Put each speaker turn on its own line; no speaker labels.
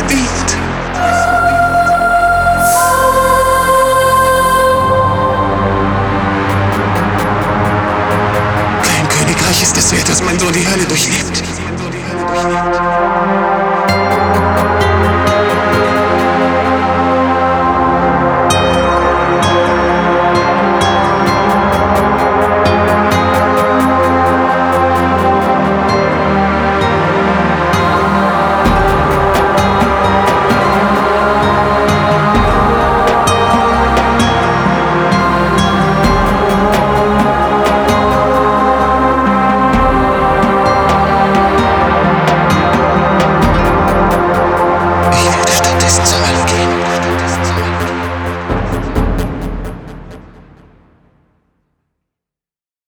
Beat. Kein Königreich ist es wert, dass mein Sohn die Hölle durchlebt.